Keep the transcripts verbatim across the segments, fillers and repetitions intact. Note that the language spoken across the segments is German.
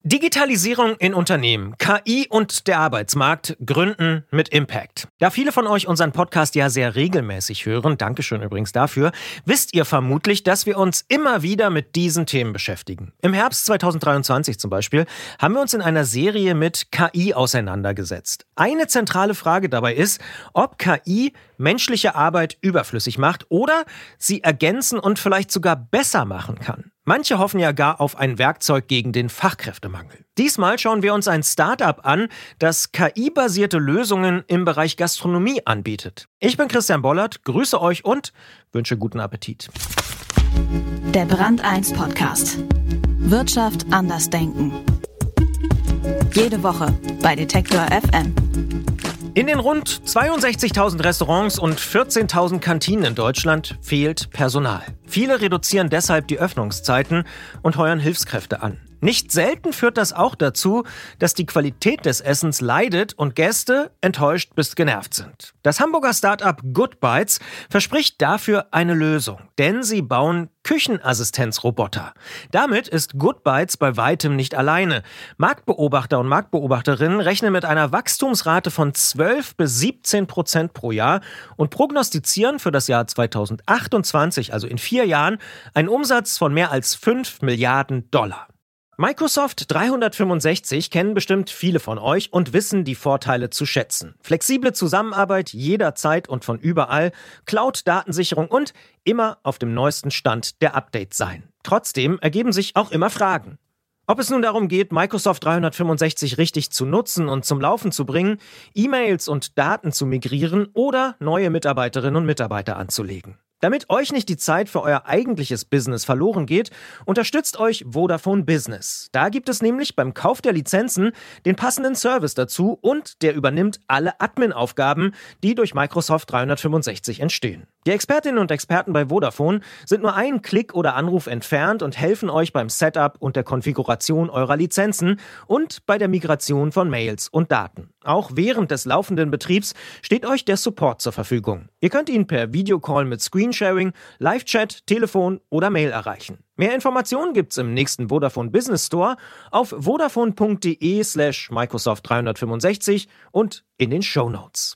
Digitalisierung in Unternehmen, K I und der Arbeitsmarkt, Gründen mit Impact. Da viele von euch unseren Podcast ja sehr regelmäßig hören, Dankeschön übrigens dafür, wisst ihr vermutlich, dass wir uns immer wieder mit diesen Themen beschäftigen. Im Herbst zweitausenddreiundzwanzig zum Beispiel haben wir uns in einer Serie mit K I auseinandergesetzt. Eine zentrale Frage dabei ist, ob K I menschliche Arbeit überflüssig macht oder sie ergänzen und vielleicht sogar besser machen kann. Manche hoffen ja gar auf ein Werkzeug gegen den Fachkräftemangel. Diesmal schauen wir uns ein Start-up an, das K I-basierte Lösungen im Bereich Gastronomie anbietet. Ich bin Christian Bollert, grüße euch und wünsche guten Appetit. Der Brand eins Podcast. Wirtschaft anders denken. Jede Woche bei Detektor F M. In den rund zweiundsechzigtausend Restaurants und vierzehntausend Kantinen in Deutschland fehlt Personal. Viele reduzieren deshalb die Öffnungszeiten und heuern Hilfskräfte an. Nicht selten führt das auch dazu, dass die Qualität des Essens leidet und Gäste enttäuscht bis genervt sind. Das Hamburger Start-up Good Bites verspricht dafür eine Lösung, denn sie bauen Küchenassistenzroboter. Damit ist Good Bites bei weitem nicht alleine. Marktbeobachter und Marktbeobachterinnen rechnen mit einer Wachstumsrate von zwölf bis siebzehn Prozent pro Jahr und prognostizieren für das Jahr zweitausendachtundzwanzig, also in vier Jahren, einen Umsatz von mehr als fünf Milliarden Dollar. Microsoft dreihundertfünfundsechzig kennen bestimmt viele von euch und wissen die Vorteile zu schätzen. Flexible Zusammenarbeit jederzeit und von überall, Cloud-Datensicherung und immer auf dem neuesten Stand der Updates sein. Trotzdem ergeben sich auch immer Fragen. Ob es nun darum geht, Microsoft dreihundertfünfundsechzig richtig zu nutzen und zum Laufen zu bringen, E-Mails und Daten zu migrieren oder neue Mitarbeiterinnen und Mitarbeiter anzulegen. Damit euch nicht die Zeit für euer eigentliches Business verloren geht, unterstützt euch Vodafone Business. Da gibt es nämlich beim Kauf der Lizenzen den passenden Service dazu und der übernimmt alle Admin-Aufgaben, die durch Microsoft dreihundertfünfundsechzig entstehen. Die Expertinnen und Experten bei Vodafone sind nur einen Klick oder Anruf entfernt und helfen euch beim Setup und der Konfiguration eurer Lizenzen und bei der Migration von Mails und Daten. Auch während des laufenden Betriebs steht euch der Support zur Verfügung. Ihr könnt ihn per Videocall mit Screensharing, Live-Chat, Telefon oder Mail erreichen. Mehr Informationen gibt's im nächsten Vodafone Business Store auf vodafone.de slash Microsoft dreihundertfünfundsechzig und in den Shownotes.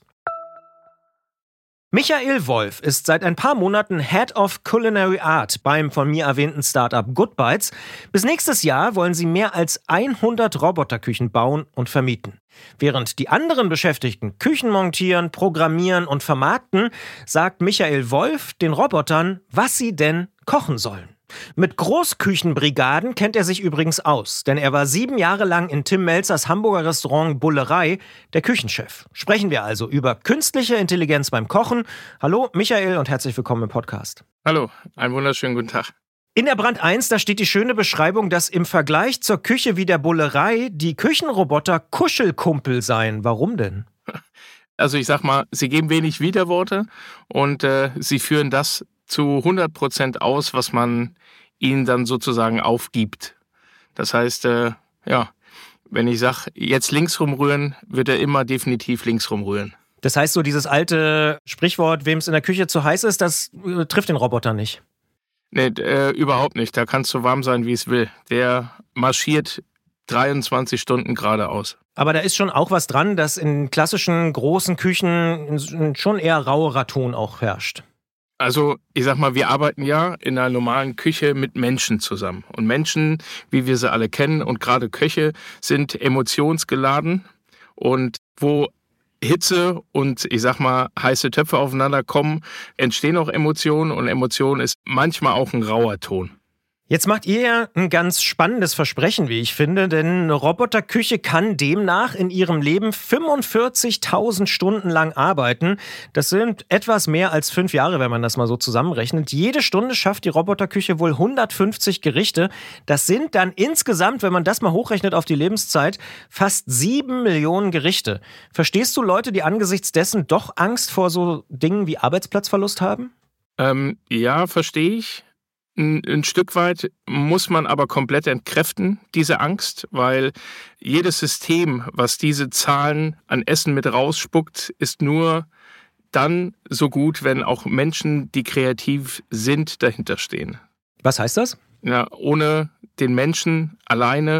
Michael Wolf ist seit ein paar Monaten Head of Culinary Art beim von mir erwähnten Startup Good Bites. Bis nächstes Jahr wollen sie mehr als hundert Roboterküchen bauen und vermieten. Während die anderen Beschäftigten Küchen montieren, programmieren und vermarkten, sagt Michael Wolf den Robotern, was sie denn kochen sollen. Mit Großküchenbrigaden kennt er sich übrigens aus, denn er war sieben Jahre lang in Tim Melzers Hamburger Restaurant Bullerei der Küchenchef. Sprechen wir also über künstliche Intelligenz beim Kochen. Hallo Michael und herzlich willkommen im Podcast. Hallo, einen wunderschönen guten Tag. In der Brand eins, da steht die schöne Beschreibung, dass im Vergleich zur Küche wie der Bullerei die Küchenroboter Kuschelkumpel seien. Warum denn? Also ich sag mal, sie geben wenig Widerworte und äh, sie führen das zu hundert Prozent aus, was man ihnen dann sozusagen aufgibt. Das heißt, äh, ja, wenn ich sage, jetzt links rumrühren, wird er immer definitiv links rumrühren. Das heißt, so dieses alte Sprichwort, wem es in der Küche zu heiß ist, das äh, trifft den Roboter nicht. Nee, äh, überhaupt nicht. Da kann es so warm sein, wie es will. Der marschiert dreiundzwanzig Stunden geradeaus. Aber da ist schon auch was dran, dass in klassischen großen Küchen schon eher rauerer Ton auch herrscht. Also ich sag mal, wir arbeiten ja in einer normalen Küche mit Menschen zusammen. Und Menschen, wie wir sie alle kennen und gerade Köche, sind emotionsgeladen. Und wo Hitze und ich sag mal heiße Töpfe aufeinander kommen, entstehen auch Emotionen. Und Emotion ist manchmal auch ein rauer Ton. Jetzt macht ihr ja ein ganz spannendes Versprechen, wie ich finde, denn eine Roboterküche kann demnach in ihrem Leben fünfundvierzigtausend Stunden lang arbeiten. Das sind etwas mehr als fünf Jahre, wenn man das mal so zusammenrechnet. Jede Stunde schafft die Roboterküche wohl hundertfünfzig Gerichte. Das sind dann insgesamt, wenn man das mal hochrechnet auf die Lebenszeit, fast sieben Millionen Gerichte. Verstehst du Leute, die angesichts dessen doch Angst vor so Dingen wie Arbeitsplatzverlust haben? Ähm, ja, verstehe ich. Ein Stück weit muss man aber komplett entkräften, diese Angst, weil jedes System, was diese Zahlen an Essen mit rausspuckt, ist nur dann so gut, wenn auch Menschen, die kreativ sind, dahinter stehen. Was heißt das? Ja, ohne den Menschen alleine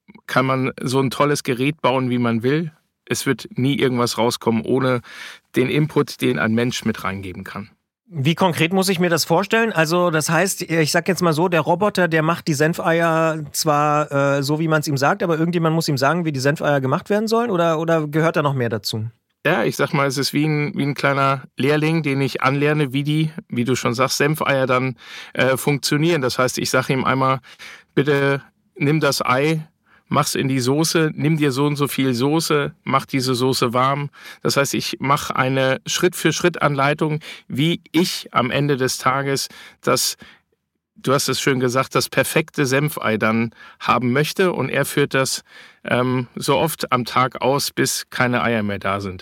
kann man so ein tolles Gerät bauen, wie man will. Es wird nie irgendwas rauskommen ohne den Input, den ein Mensch mit reingeben kann. Wie konkret muss ich mir das vorstellen? Also das heißt, ich sag jetzt mal so, der Roboter, der macht die Senfeier zwar äh, so, wie man es ihm sagt, aber irgendjemand muss ihm sagen, wie die Senfeier gemacht werden sollen, oder, oder gehört da noch mehr dazu? Ja, ich sag mal, es ist wie ein, wie ein kleiner Lehrling, den ich anlerne, wie die, wie du schon sagst, Senfeier dann äh, funktionieren. Das heißt, ich sage ihm einmal, bitte nimm das Ei, mach's in die Soße, nimm dir so und so viel Soße, mach diese Soße warm. Das heißt, ich mache eine Schritt-für-Schritt-Anleitung, wie ich am Ende des Tages das, du hast es schön gesagt, das perfekte Senfei dann haben möchte. Und er führt das ähm, so oft am Tag aus, bis keine Eier mehr da sind.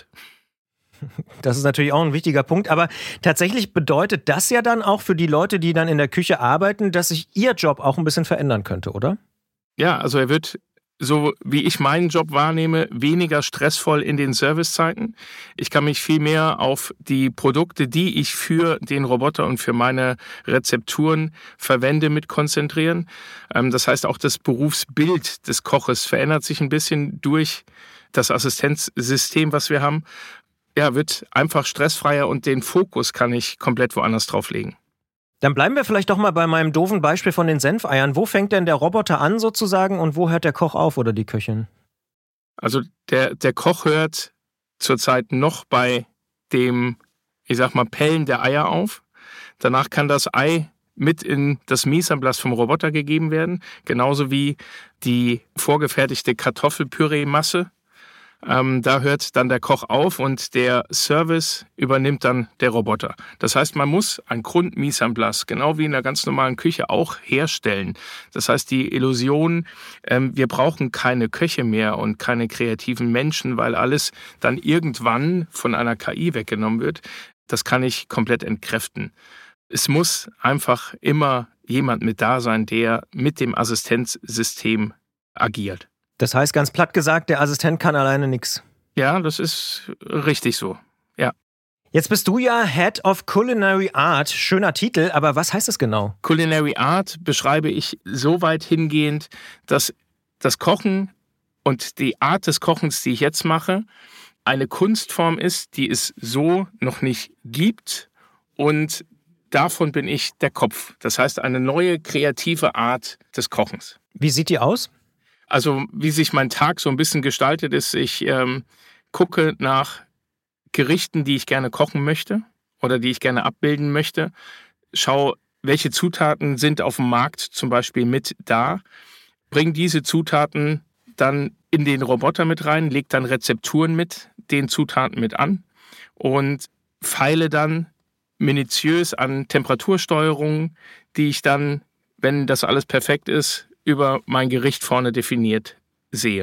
Das ist natürlich auch ein wichtiger Punkt, aber tatsächlich bedeutet das ja dann auch für die Leute, die dann in der Küche arbeiten, dass sich ihr Job auch ein bisschen verändern könnte, oder? Ja, also er wird, so wie ich meinen Job wahrnehme, weniger stressvoll in den Servicezeiten. Ich kann mich viel mehr auf die Produkte, die ich für den Roboter und für meine Rezepturen verwende, mit konzentrieren. Das heißt, auch das Berufsbild des Koches verändert sich ein bisschen durch das Assistenzsystem, was wir haben. Ja, wird einfach stressfreier und den Fokus kann ich komplett woanders drauf legen. Dann bleiben wir vielleicht doch mal bei meinem doofen Beispiel von den Senfeiern. Wo fängt denn der Roboter an sozusagen und wo hört der Koch auf oder die Köchin? Also der, der Koch hört zurzeit noch bei dem, ich sag mal, Pellen der Eier auf. Danach kann das Ei mit in das Mise en place vom Roboter gegeben werden, genauso wie die vorgefertigte Kartoffelpüree-Masse. Ähm, da hört dann der Koch auf und der Service übernimmt dann der Roboter. Das heißt, man muss ein Grund-Mise en place, genau wie in der ganz normalen Küche, auch herstellen. Das heißt, die Illusion, ähm, wir brauchen keine Köche mehr und keine kreativen Menschen, weil alles dann irgendwann von einer K I weggenommen wird, das kann ich komplett entkräften. Es muss einfach immer jemand mit da sein, der mit dem Assistenzsystem agiert. Das heißt, ganz platt gesagt, der Assistent kann alleine nichts. Ja, das ist richtig so, ja. Jetzt bist du ja Head of Culinary Art. Schöner Titel, aber was heißt das genau? Culinary Art beschreibe ich so weit hingehend, dass das Kochen und die Art des Kochens, die ich jetzt mache, eine Kunstform ist, die es so noch nicht gibt, und davon bin ich der Kopf. Das heißt, eine neue kreative Art des Kochens. Wie sieht die aus? Also wie sich mein Tag so ein bisschen gestaltet ist, ich ähm, gucke nach Gerichten, die ich gerne kochen möchte oder die ich gerne abbilden möchte. Schaue, welche Zutaten sind auf dem Markt zum Beispiel mit da. Bringe diese Zutaten dann in den Roboter mit rein, lege dann Rezepturen mit den Zutaten mit an und feile dann minutiös an Temperatursteuerungen, die ich dann, wenn das alles perfekt ist, über mein Gericht vorne definiert sehe.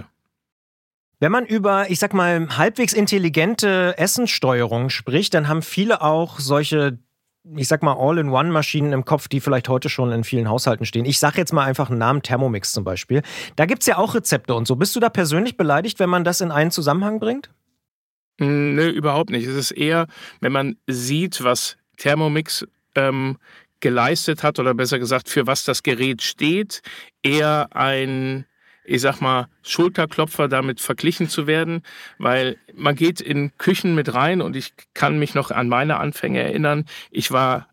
Wenn man über, ich sag mal, halbwegs intelligente Essenssteuerung spricht, dann haben viele auch solche, ich sag mal, All-in-One-Maschinen im Kopf, die vielleicht heute schon in vielen Haushalten stehen. Ich sag jetzt mal einfach einen Namen, Thermomix zum Beispiel. Da gibt's ja auch Rezepte und so. Bist du da persönlich beleidigt, wenn man das in einen Zusammenhang bringt? Nö, überhaupt nicht. Es ist eher, wenn man sieht, was Thermomix ähm, geleistet hat, oder besser gesagt, für was das Gerät steht, eher ein, ich sag mal, Schulterklopfer, damit verglichen zu werden, weil man geht in Küchen mit rein und ich kann mich noch an meine Anfänge erinnern. Ich war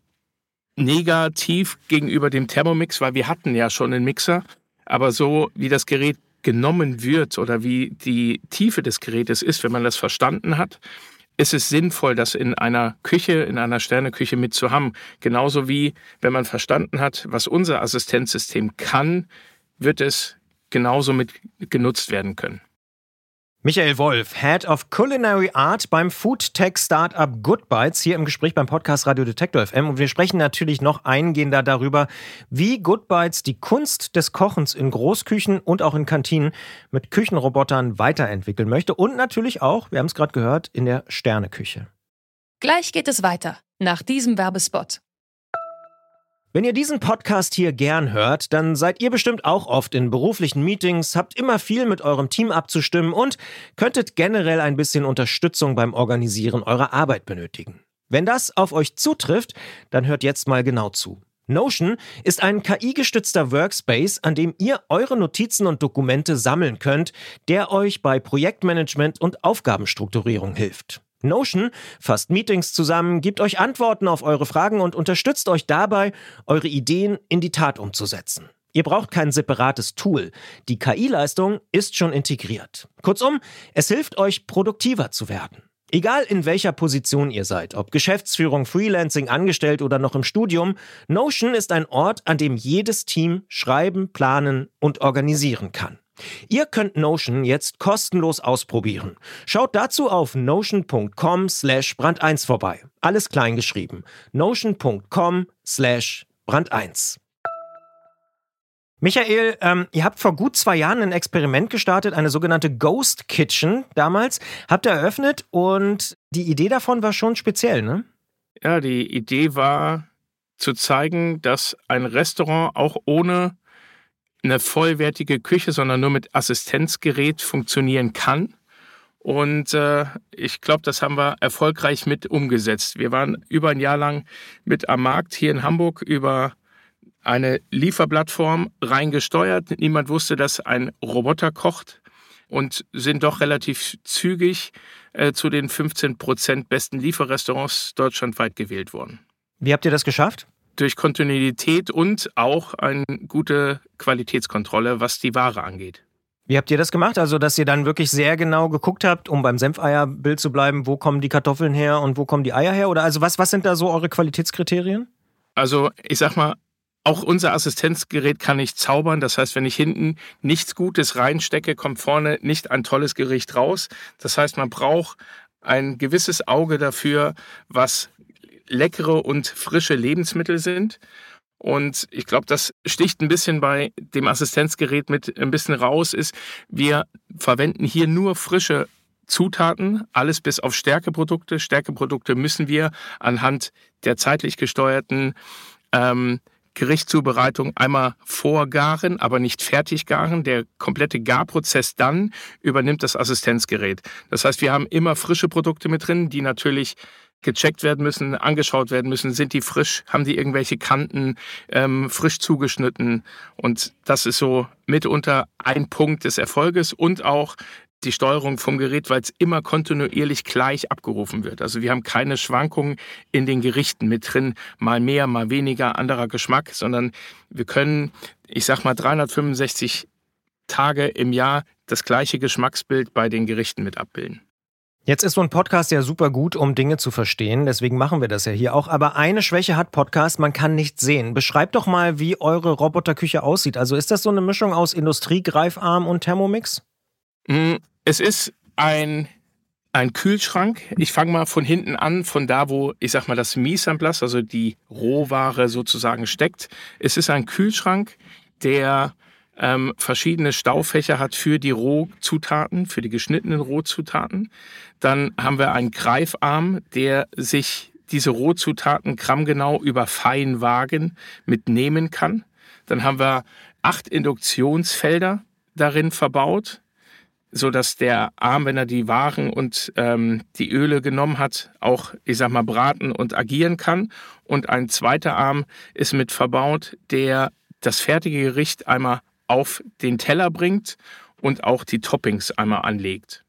negativ gegenüber dem Thermomix, weil wir hatten ja schon einen Mixer, aber so wie das Gerät genommen wird oder wie die Tiefe des Gerätes ist, wenn man das verstanden hat, ist es sinnvoll, das in einer Küche, in einer Sterneküche mit zu haben. Genauso wie, wenn man verstanden hat, was unser Assistenzsystem kann, wird es genauso mit genutzt werden können. Michael Wolf, Head of Culinary Art beim Food-Tech-Startup Goodbites, hier im Gespräch beim Podcast Radio Detektor F M. Und wir sprechen natürlich noch eingehender darüber, wie Goodbites die Kunst des Kochens in Großküchen und auch in Kantinen mit Küchenrobotern weiterentwickeln möchte. Und natürlich auch, wir haben es gerade gehört, in der Sterneküche. Gleich geht es weiter, nach diesem Werbespot. Wenn ihr diesen Podcast hier gern hört, dann seid ihr bestimmt auch oft in beruflichen Meetings, habt immer viel mit eurem Team abzustimmen und könntet generell ein bisschen Unterstützung beim Organisieren eurer Arbeit benötigen. Wenn das auf euch zutrifft, dann hört jetzt mal genau zu. Notion ist ein K I-gestützter Workspace, an dem ihr eure Notizen und Dokumente sammeln könnt, der euch bei Projektmanagement und Aufgabenstrukturierung hilft. Notion fasst Meetings zusammen, gibt euch Antworten auf eure Fragen und unterstützt euch dabei, eure Ideen in die Tat umzusetzen. Ihr braucht kein separates Tool. Die K I-Leistung ist schon integriert. Kurzum, es hilft euch, produktiver zu werden. Egal in welcher Position ihr seid, ob Geschäftsführung, Freelancing, angestellt oder noch im Studium, Notion ist ein Ort, an dem jedes Team schreiben, planen und organisieren kann. Ihr könnt Notion jetzt kostenlos ausprobieren. Schaut dazu auf notion.com slash brand eins vorbei. Alles klein geschrieben. notion.com slash brand eins. Michael, ähm, ihr habt vor gut zwei Jahren ein Experiment gestartet, eine sogenannte Ghost Kitchen damals. Habt ihr eröffnet und die Idee davon war schon speziell, ne? Ja, die Idee war zu zeigen, dass ein Restaurant auch ohne eine vollwertige Küche, sondern nur mit Assistenzgerät funktionieren kann. Und äh, ich glaube, das haben wir erfolgreich mit umgesetzt. Wir waren über ein Jahr lang mit am Markt hier in Hamburg über eine Lieferplattform reingesteuert. Niemand wusste, dass ein Roboter kocht und sind doch relativ zügig äh, zu den fünfzehn Prozent besten Lieferrestaurants deutschlandweit gewählt worden. Wie habt ihr das geschafft? Durch Kontinuität und auch eine gute Qualitätskontrolle, was die Ware angeht. Wie habt ihr das gemacht? Also, dass ihr dann wirklich sehr genau geguckt habt, um beim Senfeierbild zu bleiben, wo kommen die Kartoffeln her und wo kommen die Eier her? Oder also was, was sind da so eure Qualitätskriterien? Also, ich sag mal, auch unser Assistenzgerät kann nicht zaubern. Das heißt, wenn ich hinten nichts Gutes reinstecke, kommt vorne nicht ein tolles Gericht raus. Das heißt, man braucht ein gewisses Auge dafür, was leckere und frische Lebensmittel sind. Und ich glaube, das sticht ein bisschen bei dem Assistenzgerät mit ein bisschen raus, ist, wir verwenden hier nur frische Zutaten, alles bis auf Stärkeprodukte. Stärkeprodukte müssen wir anhand der zeitlich gesteuerten ähm, Gerichtszubereitung einmal vorgaren, aber nicht fertig garen. Der komplette Garprozess dann übernimmt das Assistenzgerät. Das heißt, wir haben immer frische Produkte mit drin, die natürlich gecheckt werden müssen, angeschaut werden müssen. Sind die frisch? Haben die irgendwelche Kanten? Ähm, frisch zugeschnitten? Und das ist so mitunter ein Punkt des Erfolges und auch die Steuerung vom Gerät, weil es immer kontinuierlich gleich abgerufen wird. Also wir haben keine Schwankungen in den Gerichten mit drin, mal mehr, mal weniger, anderer Geschmack, sondern wir können, ich sag mal, dreihundertfünfundsechzig Tage im Jahr das gleiche Geschmacksbild bei den Gerichten mit abbilden. Jetzt ist so ein Podcast ja super gut, um Dinge zu verstehen. Deswegen machen wir das ja hier auch. Aber eine Schwäche hat Podcast, man kann nichts sehen. Beschreibt doch mal, wie eure Roboterküche aussieht. Also ist das so eine Mischung aus Industriegreifarm und Thermomix? Es ist ein, ein Kühlschrank. Ich fange mal von hinten an, von da, wo, ich sag mal, das Mise en place, also die Rohware sozusagen steckt. Es ist ein Kühlschrank, der ähm, verschiedene Staufächer hat für die Rohzutaten, für die geschnittenen Rohzutaten. Dann haben wir einen Greifarm, der sich diese Rohzutaten grammgenau über Feinwagen mitnehmen kann. Dann haben wir acht Induktionsfelder darin verbaut, so dass der Arm, wenn er die Waren und ähm, die Öle genommen hat, auch, ich sag mal, braten und agieren kann. Und ein zweiter Arm ist mit verbaut, der das fertige Gericht einmal auf den Teller bringt und auch die Toppings einmal anlegt.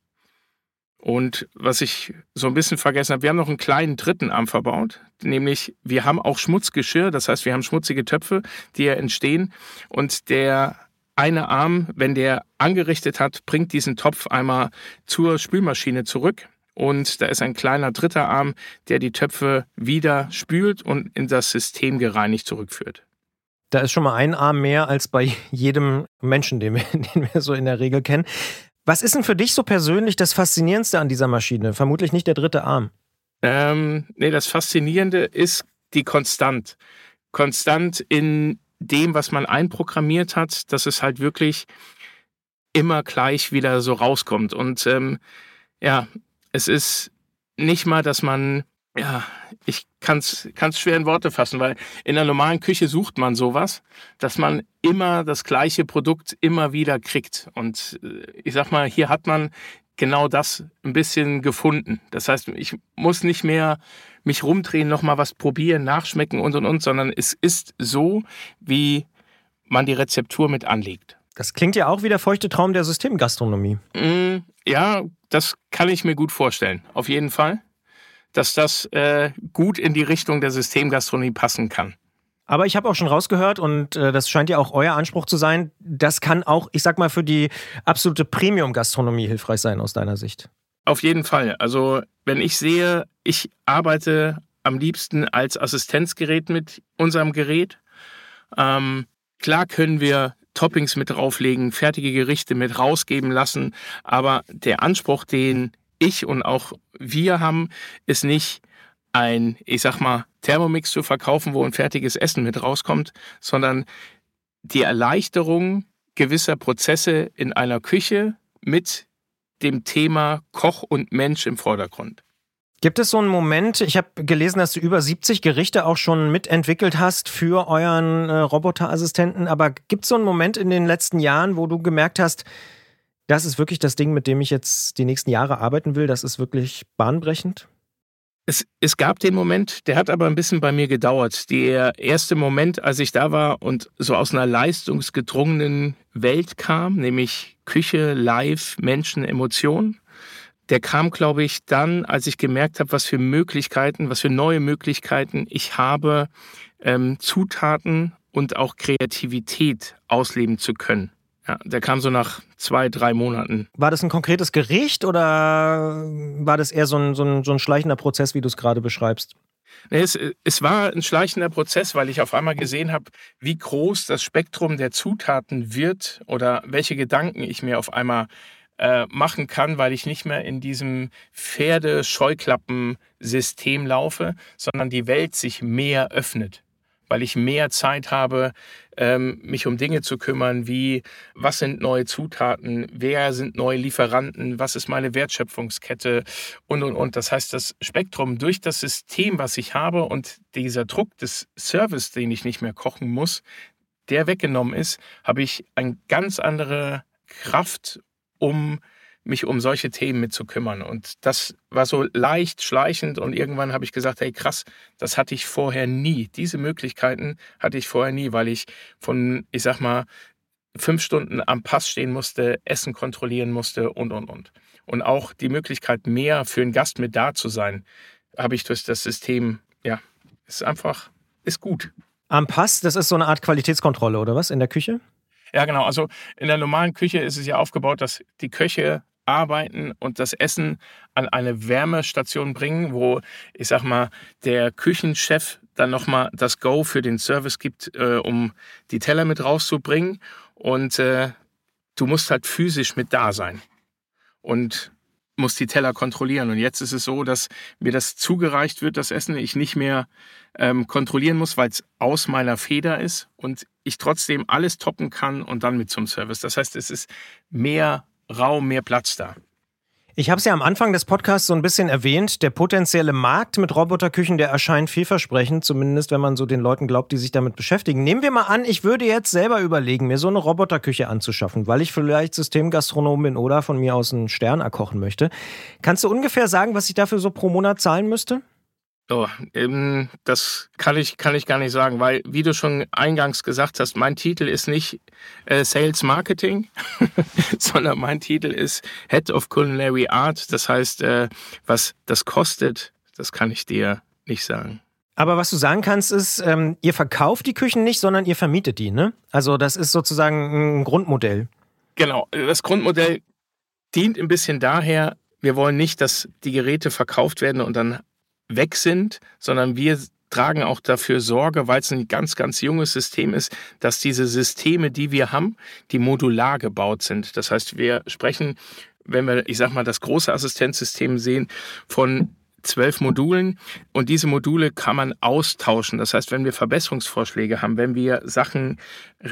Und was ich so ein bisschen vergessen habe, wir haben noch einen kleinen dritten Arm verbaut, nämlich wir haben auch Schmutzgeschirr, das heißt, wir haben schmutzige Töpfe, die ja entstehen und der eine Arm, wenn der angerichtet hat, bringt diesen Topf einmal zur Spülmaschine zurück. Und da ist ein kleiner dritter Arm, der die Töpfe wieder spült und in das System gereinigt zurückführt. Da ist schon mal ein Arm mehr als bei jedem Menschen, den wir, den wir so in der Regel kennen. Was ist denn für dich so persönlich das Faszinierendste an dieser Maschine? Vermutlich nicht der dritte Arm. Ähm, nee, das Faszinierende ist die Konstant. Konstant in dem, was man einprogrammiert hat, dass es halt wirklich immer gleich wieder so rauskommt. Und ähm, ja, es ist nicht mal, dass man, ja, ich kann es schwer in Worte fassen, weil in der normalen Küche sucht man sowas, dass man immer das gleiche Produkt immer wieder kriegt. Und ich sag mal, hier hat man genau das ein bisschen gefunden. Das heißt, ich muss nicht mehr mich rumdrehen, nochmal was probieren, nachschmecken und und und, sondern es ist so, wie man die Rezeptur mit anlegt. Das klingt ja auch wie der feuchte Traum der Systemgastronomie. Mm, ja, das kann ich mir gut vorstellen. Auf jeden Fall, dass das äh, gut in die Richtung der Systemgastronomie passen kann. Aber ich habe auch schon rausgehört, und äh, das scheint ja auch euer Anspruch zu sein, das kann auch, ich sag mal, für die absolute Premium-Gastronomie hilfreich sein aus deiner Sicht. Auf jeden Fall. Also wenn ich sehe, ich arbeite am liebsten als Assistenzgerät mit unserem Gerät. Ähm, klar können wir Toppings mit drauflegen, fertige Gerichte mit rausgeben lassen, aber der Anspruch, den ich und auch wir haben, ist nicht ein, ich sag mal, Thermomix zu verkaufen, wo ein fertiges Essen mit rauskommt, sondern die Erleichterung gewisser Prozesse in einer Küche mit dem Thema Koch und Mensch im Vordergrund. Gibt es so einen Moment, ich habe gelesen, dass du über siebzig Gerichte auch schon mitentwickelt hast für euren äh, Roboterassistenten, aber gibt es so einen Moment in den letzten Jahren, wo du gemerkt hast, das ist wirklich das Ding, mit dem ich jetzt die nächsten Jahre arbeiten will, das ist wirklich bahnbrechend? Es, es gab den Moment, der hat aber ein bisschen bei mir gedauert. Der erste Moment, als ich da war und so aus einer leistungsgedrungenen Welt kam, nämlich Küche, Live, Menschen, Emotionen, der kam, glaube ich, dann, als ich gemerkt habe, was für Möglichkeiten, was für neue Möglichkeiten ich habe, ähm, Zutaten und auch Kreativität ausleben zu können. Ja, der kam so nach zwei, drei Monaten. War das ein konkretes Gericht oder war das eher so ein, so ein, so ein schleichender Prozess, wie du es gerade beschreibst? Nee, es, es war ein schleichender Prozess, weil ich auf einmal gesehen habe, wie groß das Spektrum der Zutaten wird oder welche Gedanken ich mir auf einmal äh, machen kann, weil ich nicht mehr in diesem Pferde-Scheuklappen-System laufe, sondern die Welt sich mehr öffnet. Weil ich mehr Zeit habe, ähm, mich um Dinge zu kümmern, wie was sind neue Zutaten, wer sind neue Lieferanten, was ist meine Wertschöpfungskette und, und, und. Das heißt, das Spektrum durch das System, was ich habe und dieser Druck des Service, den ich nicht mehr kochen muss, der weggenommen ist, habe ich eine ganz andere Kraft, um mich um solche Themen mit zu kümmern. Und das war so leicht schleichend und irgendwann habe ich gesagt, hey krass, das hatte ich vorher nie. Diese Möglichkeiten hatte ich vorher nie, weil ich von, ich sag mal, fünf Stunden am Pass stehen musste, Essen kontrollieren musste und, und, und. Und auch die Möglichkeit, mehr für einen Gast mit da zu sein, habe ich durch das System, ja, ist einfach, ist gut. Am Pass, das ist so eine Art Qualitätskontrolle, oder was, in der Küche? Ja, genau. Also in der normalen Küche ist es ja aufgebaut, dass die Köche arbeiten und das Essen an eine Wärmestation bringen, wo, ich sag mal, der Küchenchef dann nochmal das Go für den Service gibt, äh, um die Teller mit rauszubringen. Und äh, du musst halt physisch mit da sein und musst die Teller kontrollieren. Und jetzt ist es so, dass mir das zugereicht wird, das Essen, ich nicht mehr ähm, kontrollieren muss, weil es aus meiner Feder ist und ich trotzdem alles toppen kann und dann mit zum Service. Das heißt, es ist mehr Raum, mehr Platz da. Ich habe es ja am Anfang des Podcasts so ein bisschen erwähnt, der potenzielle Markt mit Roboterküchen, der erscheint vielversprechend, zumindest wenn man so den Leuten glaubt, die sich damit beschäftigen. Nehmen wir mal an, ich würde jetzt selber überlegen, mir so eine Roboterküche anzuschaffen, weil ich vielleicht Systemgastronom bin oder von mir aus einen Stern erkochen möchte. Kannst du ungefähr sagen, was ich dafür so pro Monat zahlen müsste? Oh, ähm, das kann ich, kann ich gar nicht sagen, weil, wie du schon eingangs gesagt hast, mein Titel ist nicht äh, Sales Marketing, sondern mein Titel ist Head of Culinary Art. Das heißt, äh, was das kostet, das kann ich dir nicht sagen. Aber was du sagen kannst, ist, ähm, ihr verkauft die Küchen nicht, sondern ihr vermietet die, ne? Also das ist sozusagen ein Grundmodell. Genau, das Grundmodell dient ein bisschen daher, wir wollen nicht, dass die Geräte verkauft werden und dann weg sind, sondern wir tragen auch dafür Sorge, weil es ein ganz, ganz junges System ist, dass diese Systeme, die wir haben, die modular gebaut sind. Das heißt, wir sprechen, wenn wir, ich sag mal, das große Assistenzsystem sehen, von zwölf Modulen und diese Module kann man austauschen. Das heißt, wenn wir Verbesserungsvorschläge haben, wenn wir Sachen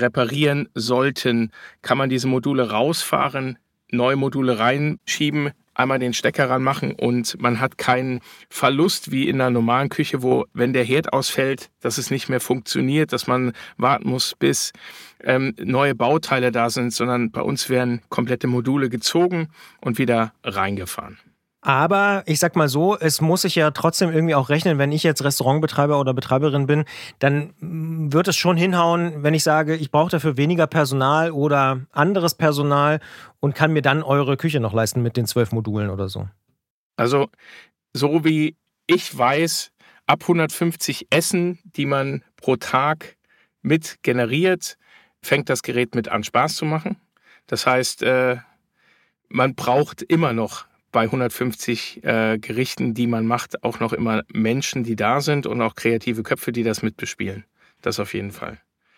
reparieren sollten, kann man diese Module rausfahren, neue Module reinschieben, einmal den Stecker ranmachen und man hat keinen Verlust wie in einer normalen Küche, wo, wenn der Herd ausfällt, dass es nicht mehr funktioniert, dass man warten muss, bis ähm, neue Bauteile da sind, sondern bei uns werden komplette Module gezogen und wieder reingefahren. Aber ich sag mal so, es muss sich ja trotzdem irgendwie auch rechnen, wenn ich jetzt Restaurantbetreiber oder Betreiberin bin, dann wird es schon hinhauen, wenn ich sage, ich brauche dafür weniger Personal oder anderes Personal und kann mir dann eure Küche noch leisten mit den zwölf Modulen oder so. Also so wie ich weiß, ab hundertfünfzig Essen, die man pro Tag mit generiert, fängt das Gerät mit an, Spaß zu machen. Das heißt, äh, man braucht immer noch bei hundertfünfzig äh, Gerichten, die man macht, auch noch immer Menschen, die da sind und auch kreative Köpfe, die das mitbespielen. Das auf jeden Fall.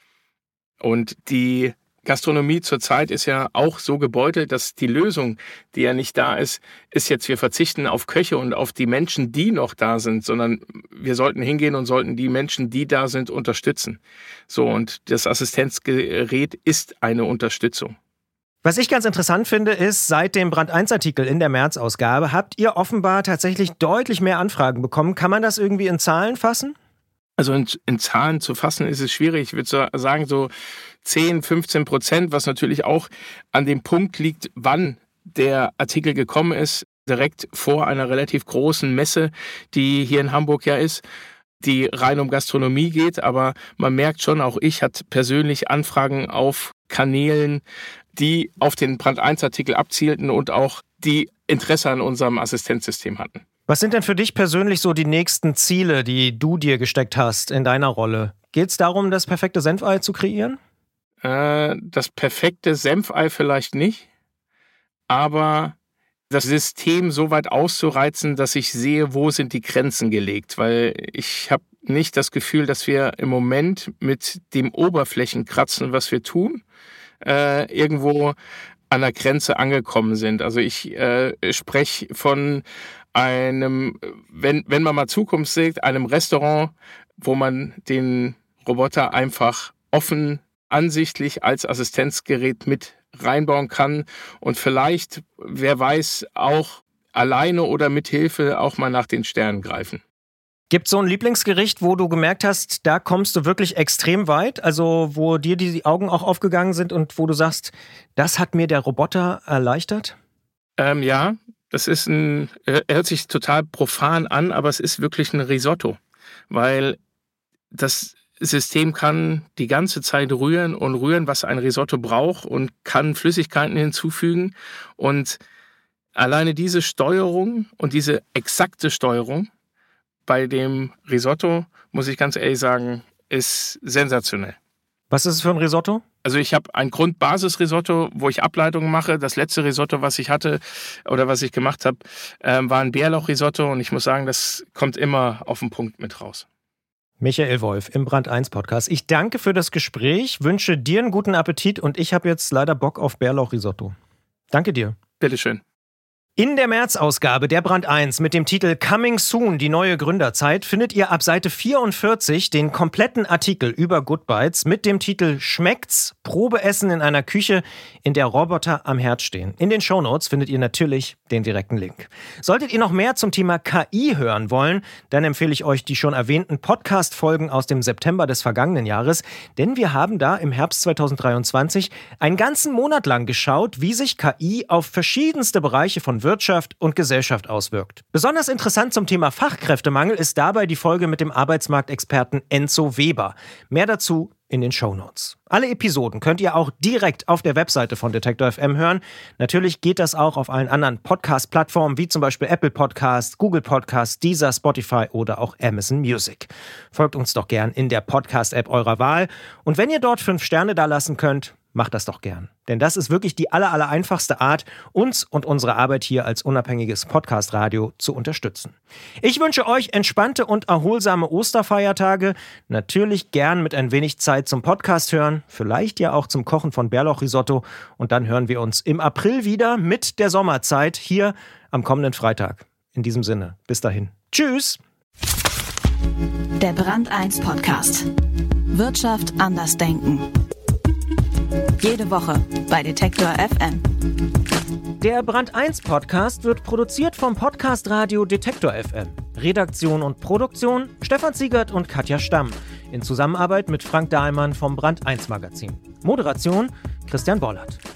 Und die Gastronomie zurzeit ist ja auch so gebeutelt, dass die Lösung, die ja nicht da ist, ist jetzt, wir verzichten auf Köche und auf die Menschen, die noch da sind, sondern wir sollten hingehen und sollten die Menschen, die da sind, unterstützen. So, und das Assistenzgerät ist eine Unterstützung. Was ich ganz interessant finde, ist, seit dem Brand eins Artikel in der März-Ausgabe habt ihr offenbar tatsächlich deutlich mehr Anfragen bekommen. Kann man das irgendwie in Zahlen fassen? Also in, in Zahlen zu fassen ist es schwierig. Ich würde sagen so zehn, fünfzehn Prozent, was natürlich auch an dem Punkt liegt, wann der Artikel gekommen ist, direkt vor einer relativ großen Messe, die hier in Hamburg ja ist, die rein um Gastronomie geht. Aber man merkt schon, auch ich hatte persönlich Anfragen auf Kanälen, die auf den Brand eins Artikel abzielten und auch die Interesse an unserem Assistenzsystem hatten. Was sind denn für dich persönlich so die nächsten Ziele, die du dir gesteckt hast in deiner Rolle? Geht es darum, das perfekte Senfei zu kreieren? Äh, das perfekte Senfei vielleicht nicht, aber das System so weit auszureizen, dass ich sehe, wo sind die Grenzen gelegt. Weil ich habe nicht das Gefühl, dass wir im Moment mit dem Oberflächenkratzen, was wir tun, Äh, irgendwo an der Grenze angekommen sind. Also ich äh, spreche von einem, wenn, wenn man mal Zukunft sieht, einem Restaurant, wo man den Roboter einfach offen ansichtlich als Assistenzgerät mit reinbauen kann und vielleicht, wer weiß, auch alleine oder mit Hilfe auch mal nach den Sternen greifen. Gibt es so ein Lieblingsgericht, wo du gemerkt hast, da kommst du wirklich extrem weit? Also wo dir die Augen auch aufgegangen sind und wo du sagst, das hat mir der Roboter erleichtert? Ähm, ja, das ist ein, hört sich total profan an, aber es ist wirklich ein Risotto. Weil das System kann die ganze Zeit rühren und rühren, was ein Risotto braucht und kann Flüssigkeiten hinzufügen. Und alleine diese Steuerung und diese exakte Steuerung bei dem Risotto, muss ich ganz ehrlich sagen, ist sensationell. Was ist es für ein Risotto? Also ich habe ein Grundbasis-Risotto, wo ich Ableitungen mache. Das letzte Risotto, was ich hatte oder was ich gemacht habe, äh, war ein Bärlauch-Risotto. Und ich muss sagen, das kommt immer auf den Punkt mit raus. Michael Wolf im Brand eins Podcast. Ich danke für das Gespräch, wünsche dir einen guten Appetit und ich habe jetzt leider Bock auf Bärlauch-Risotto. Danke dir. Bitteschön. In der März-Ausgabe der Brand eins mit dem Titel Coming Soon, die neue Gründerzeit, findet ihr ab Seite vierundvierzig den kompletten Artikel über Good Bites mit dem Titel Schmeckt's? Probeessen in einer Küche, in der Roboter am Herd stehen. In den Shownotes findet ihr natürlich den direkten Link. Solltet ihr noch mehr zum Thema K I hören wollen, dann empfehle ich euch die schon erwähnten Podcast-Folgen aus dem September des vergangenen Jahres, denn wir haben da im Herbst zweitausenddreiundzwanzig einen ganzen Monat lang geschaut, wie sich K I auf verschiedenste Bereiche von Wirtschaft und Gesellschaft auswirkt. Besonders interessant zum Thema Fachkräftemangel ist dabei die Folge mit dem Arbeitsmarktexperten Enzo Weber. Mehr dazu in den Shownotes. Alle Episoden könnt ihr auch direkt auf der Webseite von Detektor F M hören. Natürlich geht das auch auf allen anderen Podcast-Plattformen, wie zum Beispiel Apple Podcasts, Google Podcasts, Deezer, Spotify oder auch Amazon Music. Folgt uns doch gern in der Podcast-App eurer Wahl. Und wenn ihr dort fünf Sterne da lassen könnt, macht das doch gern. Denn das ist wirklich die aller, aller einfachste Art, uns und unsere Arbeit hier als unabhängiges Podcast-Radio zu unterstützen. Ich wünsche euch entspannte und erholsame Osterfeiertage. Natürlich gern mit ein wenig Zeit zum Podcast hören, vielleicht ja auch zum Kochen von Bärlauchrisotto. Und dann hören wir uns im April wieder mit der Sommerzeit hier am kommenden Freitag. In diesem Sinne, bis dahin. Tschüss! Der Brand eins Podcast. Wirtschaft anders denken. Jede Woche bei Detektor F M. Der Brand eins Podcast wird produziert vom Podcast Radio Detektor F M. Redaktion und Produktion Stefan Ziegert und Katja Stamm. In Zusammenarbeit mit Frank Dahlmann vom Brand eins Magazin. Moderation Christian Bollert.